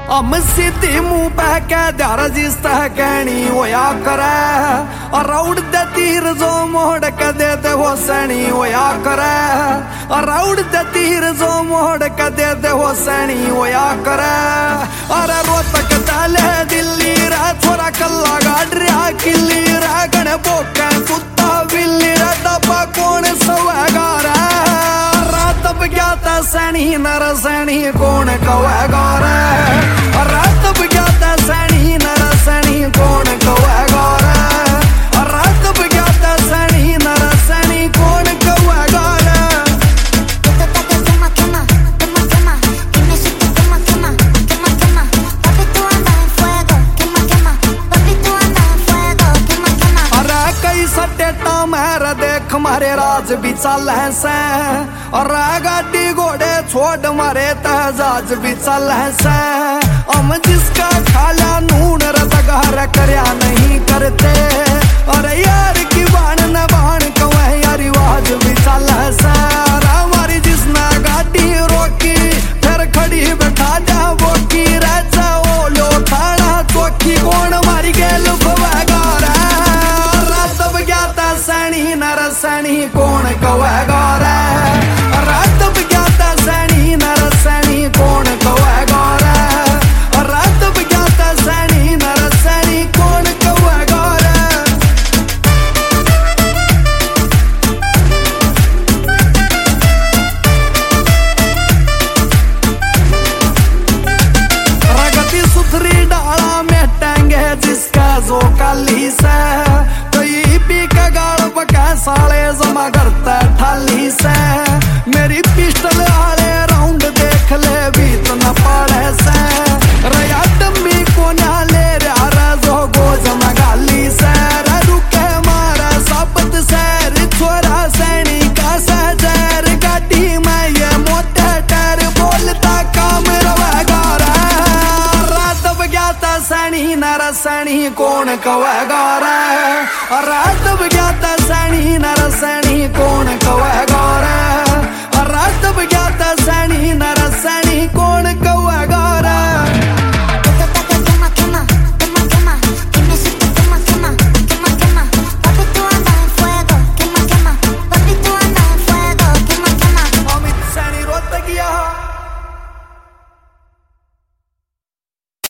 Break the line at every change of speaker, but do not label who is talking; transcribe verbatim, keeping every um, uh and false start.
हम सीधी मुंह पे कह द्यार जिसता कहनी होया करे और उड़ दे तीर जो मोड़ के दे दे वो सैनी होया करे और उड़ दे तीर जो मोड़ के दे दे वो सैनी होया करे। अरे रोहतक ताले दिल्ली रे थोड़ा कल्ला गाड़िया किल्ली रे गणे बोके सुता बिल्ली रे दबा कौन सवेगा रे रात बग्याता सैनी नर सैनी कौन कवेगा रे रात बग्याता सैनी नर सैनी कौन कवेगा रे रात बग्याता सैनी नर सैनी कौन कवेगा रे। अरे कई सटेटा मेरा देख मारे राज भी चल से और गाड़ी घोड़े छोड़ मारे तजाज भी चल से हम जिसका खाला नून रतगार करया नहीं करते और यार की बाण न बाण कवे यार आवाज भी चल से हमारी जिसने गाड़ी रोकी फिर खड़ी बैठा जा वो की राजा ओ लो थाना चौकी कौन मारी गेल भवेगा रे रात बग्याता सैनी नर सैनी कौन कवेगा रे रात बग्याता सैनी नर सैनी कौन कवेगा रे रात बग्याता सैनी नर सैनी कौन कवेगा रे। प्रगति सुथरी डाला में टांगे जिसका जो काली से तो ये भी का गाड़ पका साले जमा करता ठाली से मेरी पिस्टल आले राउंड देख ले भी तो न पड़े से रया डम्बी को ना ले रहा जो गोज मगाली से रुके मारा सापत से छोरा सैनी का सहजर गाड़ी में ये मोटे टर बोलता काम रवेगा रे रात बग्याता सैनी नर सैनी कौन कवेगा रे रात बग्याता सैनी नर सैनी कौन कवेगा रे रात बग्याता सैनी नर